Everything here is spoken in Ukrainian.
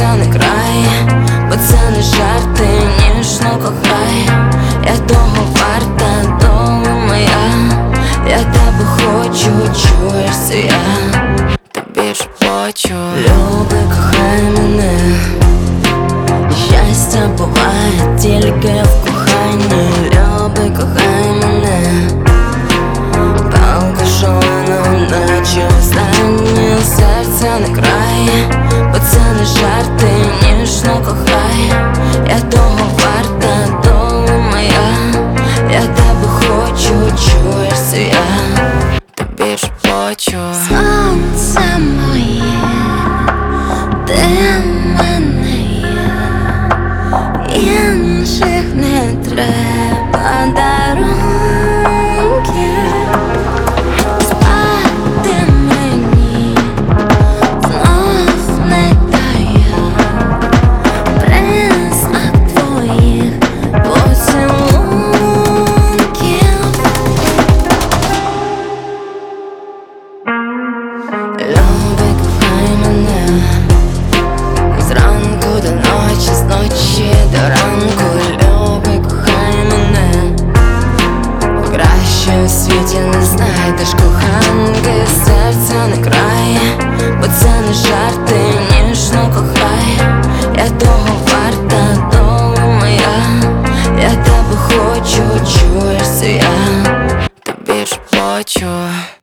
серця не край, бо це не жарти, ніжно кохай. Я того варта, дома моя, я тебе хочу, чуєшся я, тобі ж хочу. Люби, кохай мене, щастя буває тільки в коханні. Люби, кохай мене, палка шалена, наче останнє. Серця не край, бо це не жарти, ніжно кохай. Я того варта, дома моя, я тебе хочу, чуєшся я, тобі ж хочу. Сонце моє, ти в мене є, інших не треба дарунків. Спати мені знов не дає признак твоїх поцілунків. Люби, кохай мене, зранку до ночі, з ночі до ранку. Люби, кохай мене, краще в світі не знайдеш коханки. Серця не край, бо це не жарти, ніжно кохай. Я того варта, дома моя, я тебе хочу, чуєшся я, тобі ж хочу.